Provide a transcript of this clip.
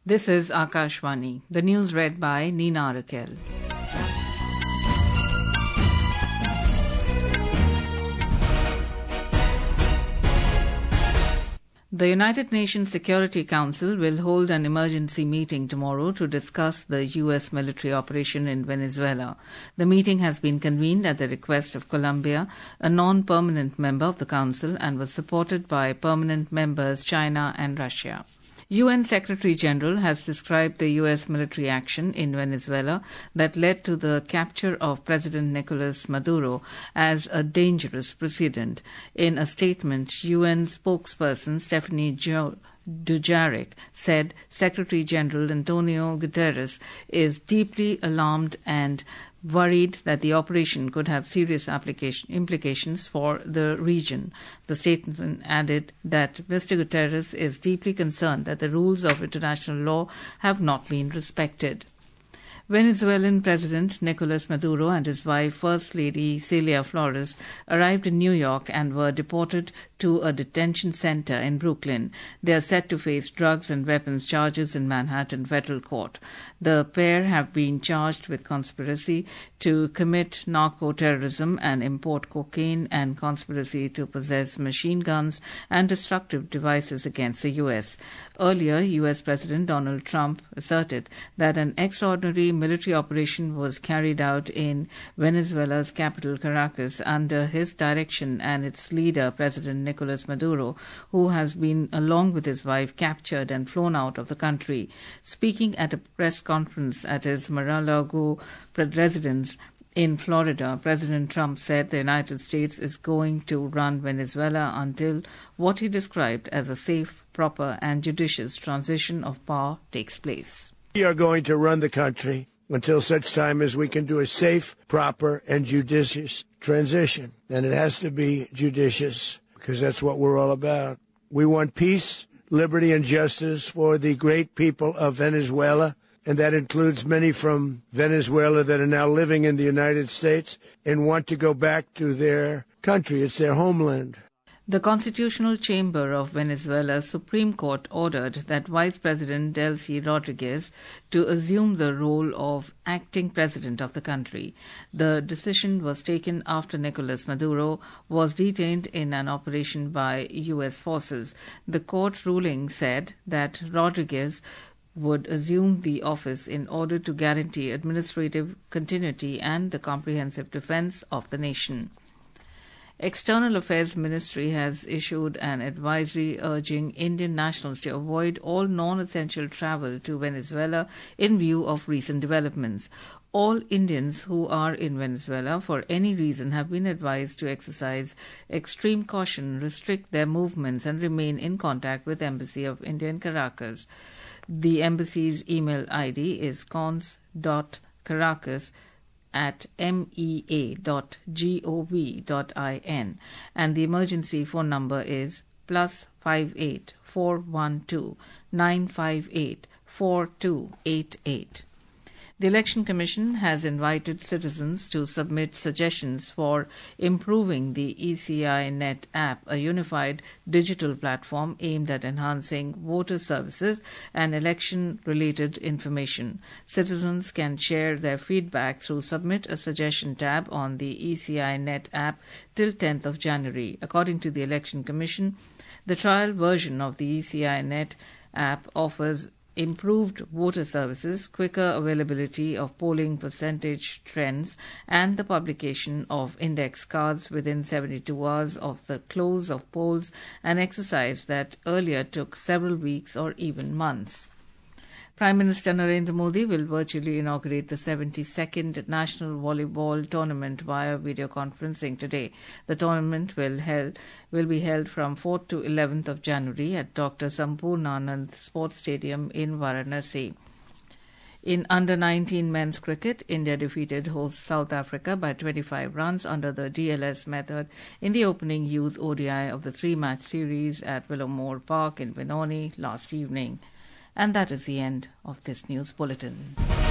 This is Akashvani. The news read by Neena Raquel. The United Nations Security Council will hold an emergency meeting tomorrow to discuss the U.S. military operation in Venezuela. The meeting has been convened at the request of Colombia, a non-permanent member of the Council, and was supported by permanent members China and Russia. UN Secretary-General has described the U.S. military action in Venezuela that led to the capture of President Nicolas Maduro as a dangerous precedent. In a statement, UN spokesperson Stephanie Dujarric said Secretary-General Antonio Guterres is deeply alarmed and worried that the operation could have serious implications for the region. The statement added that Mr. Guterres is deeply concerned that the rules of international law have not been respected. Venezuelan President Nicolas Maduro and his wife, First Lady Celia Flores, arrived in New York and were deported to a detention center in Brooklyn. They are set to face drugs and weapons charges in Manhattan Federal Court. The pair have been charged with conspiracy to commit narco-terrorism and import cocaine and conspiracy to possess machine guns and destructive devices against the U.S. Earlier, U.S. President Donald Trump asserted that an extraordinary military operation was carried out in Venezuela's capital, Caracas, under his direction and its leader, President Nicolas Maduro, who has been, along with his wife, captured and flown out of the country. Speaking at a press conference at his Mar-a-Lago residence in Florida, President Trump said the United States is going to run Venezuela until what he described as a safe, proper, and judicious transition of power takes place. We are going to run the country until such time as we can do a safe, proper, and judicious transition. And it has to be judicious, because that's what we're all about. We want peace, liberty, and justice for the great people of Venezuela, and that includes many from Venezuela that are now living in the United States and want to go back to their country. It's their homeland. The Constitutional Chamber of Venezuela's Supreme Court ordered that Vice President Delcy Rodriguez to assume the role of acting president of the country. The decision was taken after Nicolas Maduro was detained in an operation by U.S. forces. The court ruling said that Rodriguez would assume the office in order to guarantee administrative continuity and the comprehensive defense of the nation. External Affairs Ministry has issued an advisory urging Indian nationals to avoid all non-essential travel to Venezuela in view of recent developments. All Indians who are in Venezuela for any reason have been advised to exercise extreme caution, restrict their movements, and remain in contact with Embassy of India in Caracas. The embassy's email ID is cons.caracas@mea.gov.in and the emergency phone number is +58 412 958 4288. The Election Commission has invited citizens to submit suggestions for improving the ECI Net app, a unified digital platform aimed at enhancing voter services and election-related information. Citizens can share their feedback through Submit a Suggestion tab on the ECI Net app till 10th of January. According to the Election Commission, the trial version of the ECI Net app offers improved voter services, quicker availability of polling percentage trends, and the publication of index cards within 72 hours of the close of polls, an exercise that earlier took several weeks or even months. Prime Minister Narendra Modi will virtually inaugurate the 72nd National Volleyball Tournament via video conferencing today. The tournament will be held from 4th to 11th of January at Dr. Sampurnanand Sports Stadium in Varanasi. In under-19 men's cricket, India defeated host South Africa by 25 runs under the DLS method in the opening youth ODI of the three-match series at Willowmore Park in Benoni last evening. And that is the end of this news bulletin.